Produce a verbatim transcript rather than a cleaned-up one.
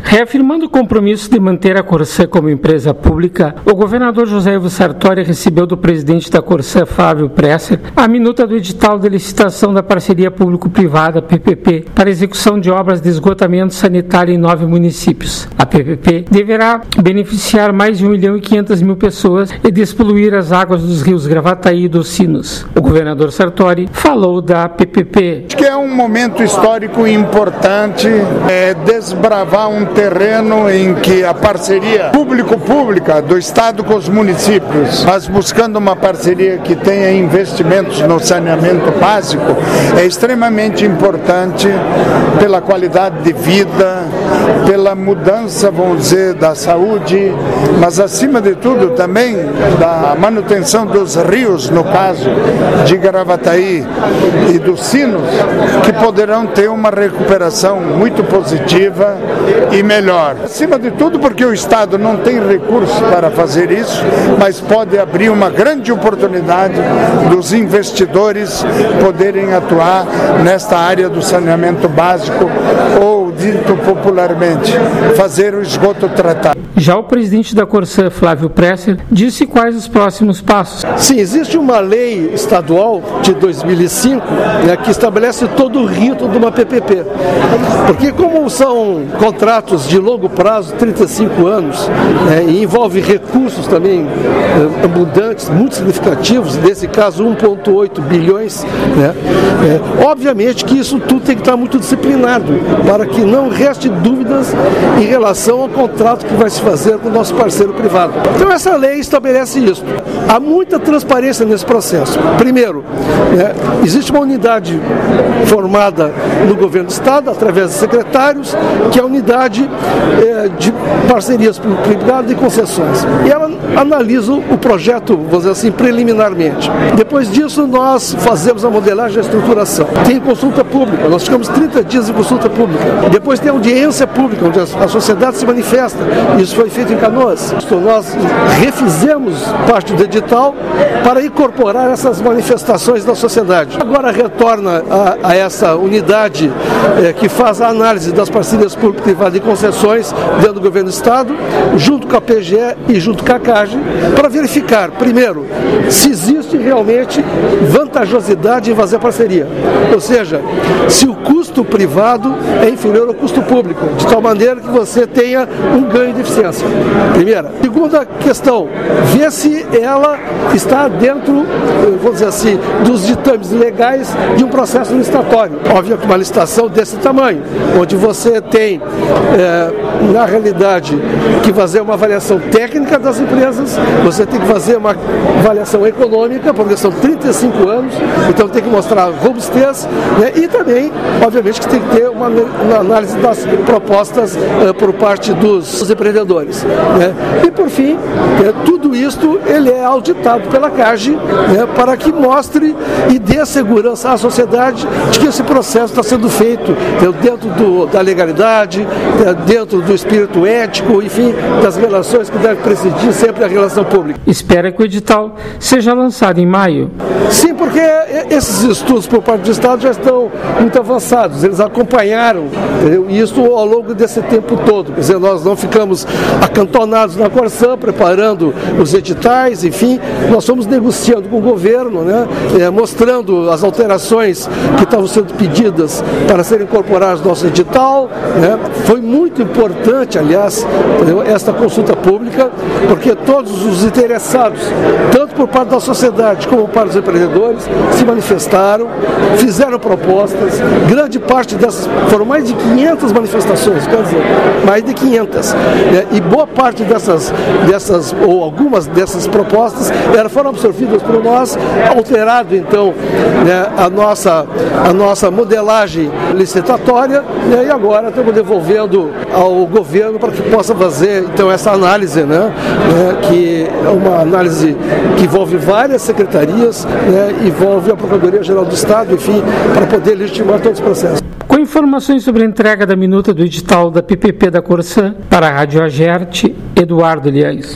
Reafirmando o compromisso de manter a Corsã como empresa pública, o governador José Ivo Sartori recebeu do presidente da Corsã, Flávio Presser, a minuta do edital de licitação da parceria público-privada, P P P, para execução de obras de esgotamento sanitário em nove municípios. A P P P deverá beneficiar mais de um milhão e quinhentas mil pessoas e despoluir as águas dos rios Gravataí e dos Sinos. O governador Sartori falou da P P P. Acho que é um momento histórico importante, é desbravar um terreno em que a parceria público-pública do Estado com os municípios, mas buscando uma parceria que tenha investimentos no saneamento básico, é extremamente importante pela qualidade de vida, pela mudança, vamos dizer, da saúde, mas acima de tudo também da manutenção dos rios, no caso de Gravataí e dos Sinos, que poderão ter uma recuperação muito positiva e melhor. Acima de tudo porque o Estado não tem recursos para fazer isso, mas pode abrir uma grande oportunidade dos investidores poderem atuar nesta área do saneamento básico ou, dito popularmente, fazer o esgoto tratado. Já o presidente da Corsã, Flávio Presser, disse quais os próximos passos. Sim, existe uma lei estadual de dois mil e cinco, né, que estabelece todo o rito de uma P P P. Porque como são contratos de longo prazo, trinta e cinco anos, né, e envolve recursos também eh, abundantes, muito significativos, nesse caso um vírgula oito bilhões, né, é, obviamente que isso tudo tem que estar muito disciplinado, para que não reste dúvidas em relação ao contrato que vai se fazer com o nosso parceiro privado. Então essa lei estabelece isso. Há muita transparência nesse processo. Primeiro, né, existe uma unidade formada no governo do Estado, através de secretários, que é a unidade é, de parcerias público-privadas e concessões. E ela analisa o projeto, vamos dizer assim, preliminarmente. Depois disso, nós fazemos a modelagem e a estruturação. Tem consulta pública, nós ficamos trinta dias em consulta pública. Depois tem audiência pública, onde a sociedade se manifesta. Isso foi feito em Canoas. Nós refizemos parte do edital para incorporar essas manifestações da sociedade. Agora retorna a, a essa unidade eh, que faz a análise das parcerias público-privadas e concessões dentro do governo do Estado, junto com a P G E e junto com a CAGE, para verificar, primeiro, se existe realmente vantajosidade em fazer a parceria. Ou seja, se o custo privado é inferior ao custo público, de tal maneira que você tenha um ganho de eficiência. Primeira. Segunda questão, ver se ela está dentro, vamos dizer assim, dos ditames legais de um processo licitatório. Óbvio que uma licitação desse tamanho, onde você tem, é, na realidade, que fazer uma avaliação técnica das empresas, você tem que fazer uma avaliação econômica, porque são trinta e cinco anos, então tem que mostrar robustez, né, e também, obviamente, que tem que ter uma, uma análise das propostas uh, por parte dos, dos empreendedores. Né? E, por fim, é, tudo isto ele é auditado pela CAGE, né, para que mostre e dê segurança à sociedade de que esse processo está sendo feito dentro do, da legalidade, dentro do espírito ético, enfim, das relações que devem presidir sempre a relação pública. Espera que o edital seja lançado em maio. Sim, porque esses estudos por parte do Estado já estão muito avançados, eles acompanharam, entendeu? Isso ao longo desse tempo todo. Quer dizer, nós não ficamos acantonados na Corsã, preparando os editais, enfim, nós fomos negociando com o governo, né, é, mostrando as alterações que estavam sendo pedidas para serem incorporadas no nosso edital. Né. Foi muito importante, aliás, entendeu, esta consulta pública, porque todos os interessados, tanto por parte da sociedade como por parte dos empreendedores, se manifestaram, fizeram propostas, grande parte dessas, foram mais de quinhentas manifestações, quer dizer, mais de quinhentas, né, e boa parte dessas, dessas, ou algumas dessas propostas eram, foram absorvidas por nós, alterado então, né, a, nossa, a nossa modelagem licitatória, né, e agora estamos devolvendo ao governo para que possa fazer então essa análise, né, né, que é uma análise que envolve várias secretarias, né, envolve a Procuradoria-Geral do Estado, enfim, para poder legitimar todos os processos. Com informações sobre a entrega da minuta do edital da P P P da Corsã, para a Rádio Agerte, Eduardo Liães.